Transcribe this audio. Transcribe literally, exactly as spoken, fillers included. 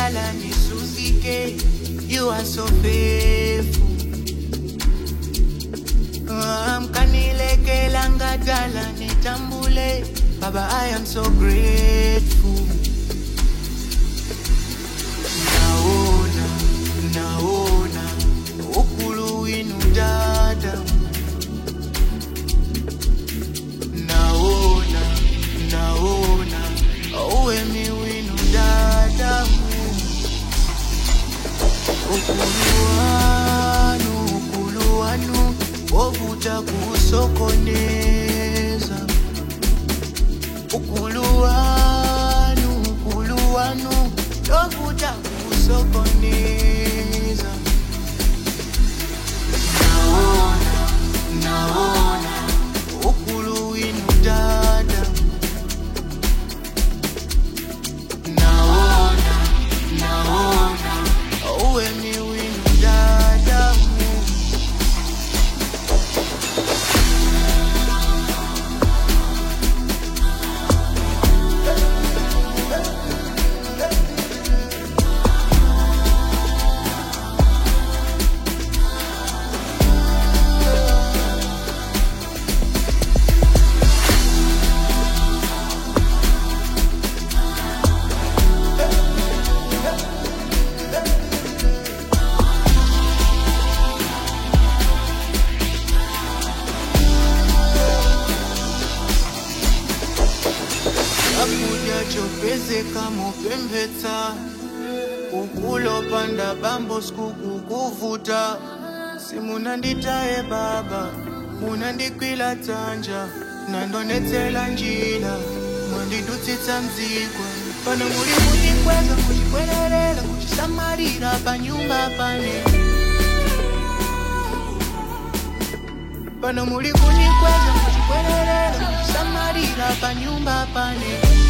Dala nisuzike, you are so faithful. Amkanileke langa dala nitambule, Baba, I am so grateful. Naona, naona, ukulu inu dada. Naona, naona, uwe mi winu dada. Ukulu wanu, ukulu wanu, ovuta kusokoneza. Ukulu wanu, ukulu wanu, ovuta kusokoneza. Naona, naona, ukulu winu dada. Naona, naona, uwe mi winu dada. Chopeze kama pembeta, ukulo panda bambo skuku kuvuta. Simunanditaye baba, munandikwila tanja, nandonetela njila, mwandidutita mzikwa. Pano muri kutikweza, kutikwelerela, kutisamarira panyumba pane. Pano muri kutikweza, kutikwelerela, kutisamarira panyumba pane.